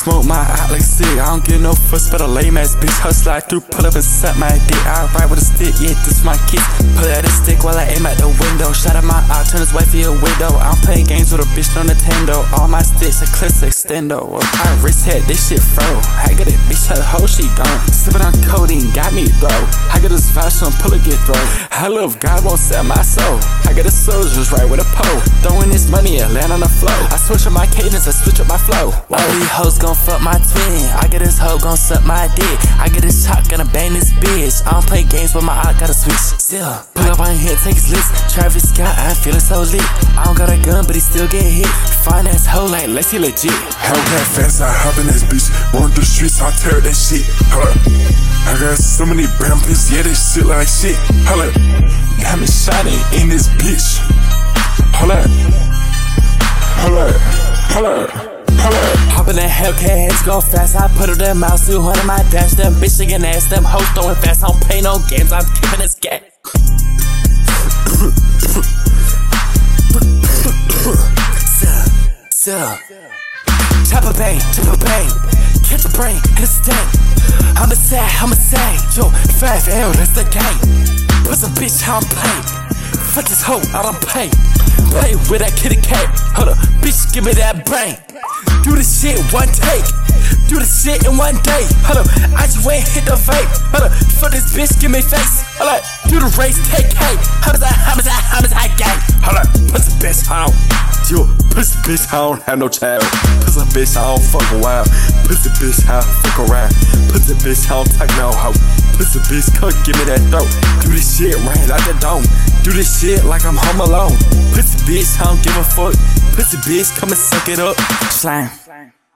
smoke my out like sick. I don't give no fuss about a lame ass bitch. Her slide through, pull up and suck my dick. I ride with a stick, yeah, this my kiss. Pull out a stick while I aim at the window. Shot at my eye, turn his wifey a widow. I'm playing games with a bitch on Nintendo. All my sticks are clips extendo. I wrist head, this shit fro. I got it, bitch, her hoe, she gone. Sippin' on codeine, got me though. I got this fashion, pull a get throw. I love God won't sell my soul. I got the soldiers right with a pole. Throwing this money and land on the floor. I switch up my cadence, I switch up my flow. All these hoes gon' fuck my twin. I get this hoe gon' suck my dick. I get this chop, gonna bang this bitch. I don't play games with my eye, gotta switch. Still, pull up on here, take his list. Travis Scott, I'm feeling so lit. I don't got a gun, but he still get hit. Fine ass hoe like Leslie legit. Hellcat fast, I hop in this bitch. Run through the streets, I tear that shit. Hold up. I got so many bamboos, yeah, this shit like shit. Hold up. Got me shining in this bitch. Hold up. Hold up. Hold up. Hold up. Hop in that Hellcat, hands go fast. I put up that mouse, 200 my dash. Them bitch shaking ass, them hoes throwing fast. I don't play no games, I'm keeping this gas. Chopper bang, catch a brain, hit a stain. I'm a sad, yo, 5L, that's the game. Put some bitch how I'm playing. Fuck this hoe, I don't play. Play with that kitty cat. Hold up, bitch, give me that brain. Do this shit one take. Do this shit in one day. Hold up, I just went hit the vape. Hold up, fuck this bitch, give me face. Hold up, do the race, take cake. Homicide, gang. Hold up, pussy bitch, I don't. Yo, pussy bitch, I don't have no child. Pussy bitch, I don't fuck a while. Pussy bitch, I fuck around. Pussy bitch, I don't take no hoe. Pussy bitch, come give me that throat. Do this shit right out the dome. Do this shit like I'm home alone. Pussy bitch, I don't give a fuck. Pussy bitch, come and suck it up. Slime.